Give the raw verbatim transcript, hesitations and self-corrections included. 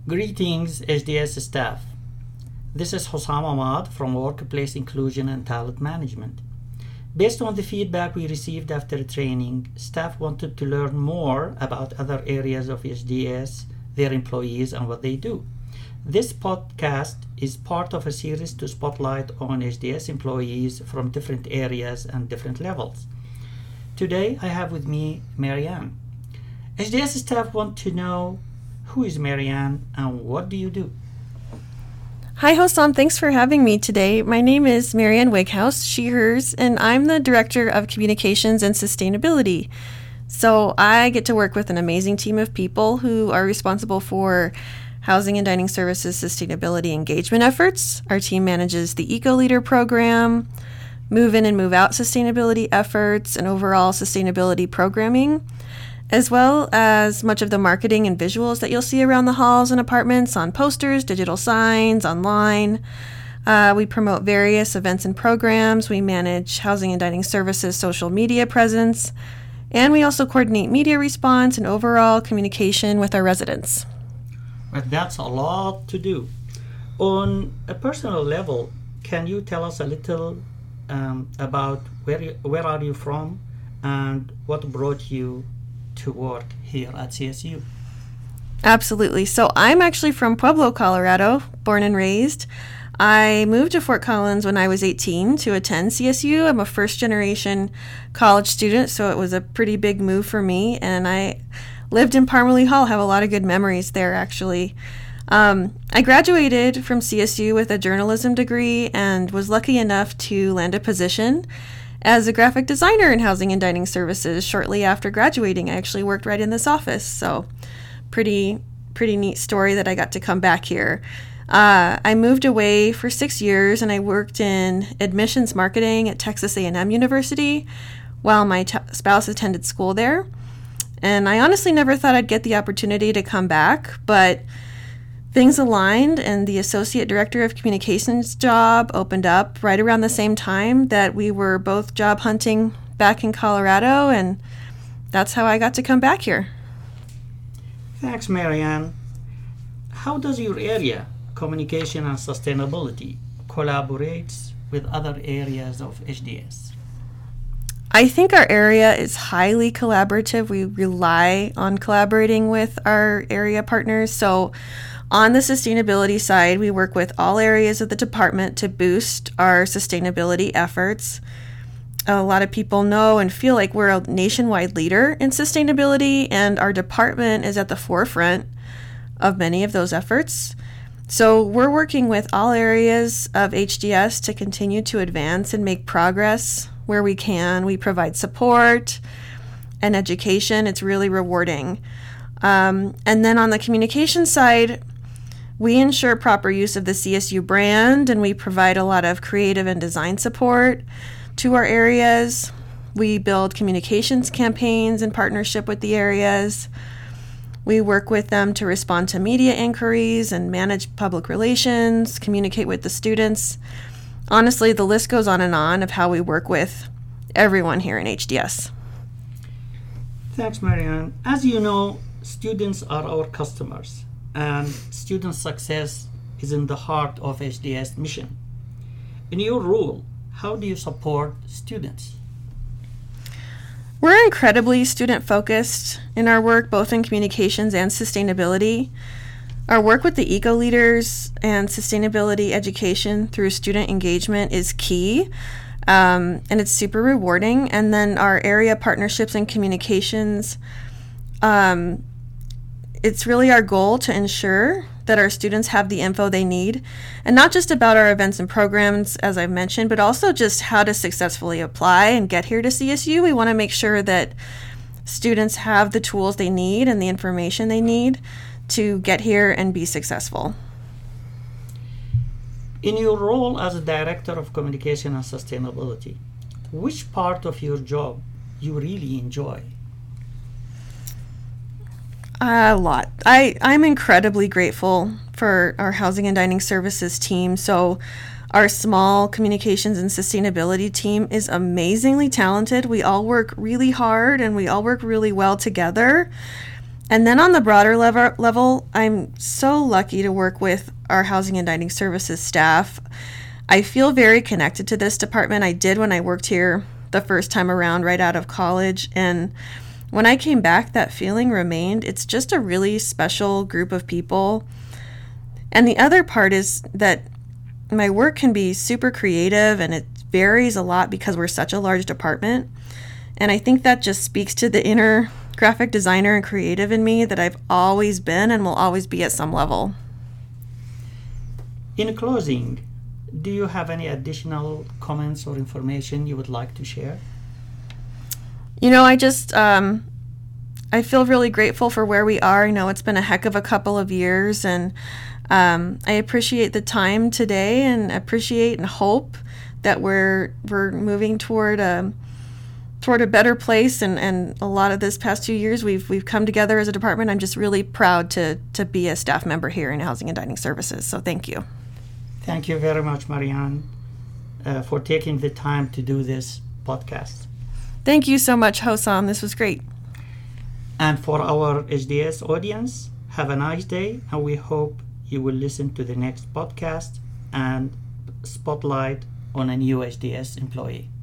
Greetings, H D S staff. This is Hussam Ahmad from Workplace Inclusion and Talent Management. Based on the feedback we received after training, staff wanted to learn more about other areas of H D S, their employees, and what they do. This podcast is part of a series to spotlight on H D S employees from different areas and different levels. Today, I have with me Marianne. H D S staff want to know, who is Marianne and what do you do? Hi, Hossam. Thanks for having me today. My name is Marianne Wighouse, she, hers, and I'm the Director of Communications and Sustainability. So I get to work with an amazing team of people who are responsible for Housing and Dining Services sustainability engagement efforts. Our team manages the Eco Leader program, move in and move out sustainability efforts, and overall sustainability programming, as well as much of the marketing and visuals that you'll see around the halls and apartments on posters, digital signs, online. Uh, we promote various events and programs. We manage Housing and Dining Services social media presence, and we also coordinate media response and overall communication with our residents. But that's a lot to do. On a personal level, can you tell us a little um, about where you, where are you from and what brought you to work here at C S U? Absolutely. So I'm actually from Pueblo, Colorado, born and raised. I moved to Fort Collins when I was eighteen to attend C S U. I'm a first generation college student, so it was a pretty big move for me. And I lived in Parmalee Hall, have a lot of good memories there actually. Um, I graduated from C S U with a journalism degree and was lucky enough to land a position as a graphic designer in Housing and Dining Services. Shortly after graduating, I actually worked right in this office. So pretty, pretty neat story that I got to come back here. Uh, I moved away for six years and I worked in admissions marketing at Texas A and M University while my t- spouse attended school there. And I honestly never thought I'd get the opportunity to come back, but things aligned and the associate director of communications job opened up right around the same time that we were both job hunting back in Colorado, and that's how I got to come back here. Thanks, Marianne. How does your area, communication and sustainability, collaborates with other areas of H D S? I think our area is highly collaborative. We rely on collaborating with our area partners. So on the sustainability side, we work with all areas of the department to boost our sustainability efforts. A lot of people know and feel like we're a nationwide leader in sustainability, and our department is at the forefront of many of those efforts. So we're working with all areas of H D S to continue to advance and make progress where we can. We provide support and education. It's really rewarding. Um, and then on the communication side, we ensure proper use of the C S U brand, and we provide a lot of creative and design support to our areas. We build communications campaigns in partnership with the areas. We work with them to respond to media inquiries and manage public relations, communicate with the students. Honestly, the list goes on and on of how we work with everyone here in H D S. Thanks, Marianne. As you know, students are our customers, and student success is in the heart of H D S mission. In your role, how do you support students? We're incredibly student-focused in our work, both in communications and sustainability. Our work with the Eco Leaders and sustainability education through student engagement is key, um, and it's super rewarding. And then our area partnerships and communications, um, it's really our goal to ensure that our students have the info they need, and not just about our events and programs, as I've mentioned, but also just how to successfully apply and get here to C S U. We want to make sure that students have the tools they need and the information they need to get here and be successful. In your role as a Director of Communication and Sustainability, which part of your job you really enjoy? A lot. I, I'm incredibly grateful for our Housing and Dining Services team. So our small communications and sustainability team is amazingly talented. We all work really hard and we all work really well together. And then on the broader level, level, I'm so lucky to work with our Housing and Dining Services staff. I feel very connected to this department. I did when I worked here the first time around right out of college. And when I came back, that feeling remained. It's just a really special group of people. And the other part is that my work can be super creative and it varies a lot because we're such a large department. And I think that just speaks to the inner graphic designer and creative in me that I've always been and will always be at some level. In closing, do you have any additional comments or information you would like to share? You know, I just, um, I feel really grateful for where we are. I know it's been a heck of a couple of years, and um, I appreciate the time today and appreciate and hope that we're we're moving toward a toward a better place. And, and a lot of this past two years, we've we've come together as a department. I'm just really proud to to be a staff member here in Housing and Dining Services. So thank you. Thank you very much, Marianne, uh, for taking the time to do this podcast. Thank you so much, Hossam. This was great. And for our H D S audience, have a nice day, and we hope you will listen to the next podcast and spotlight on a new H D S employee.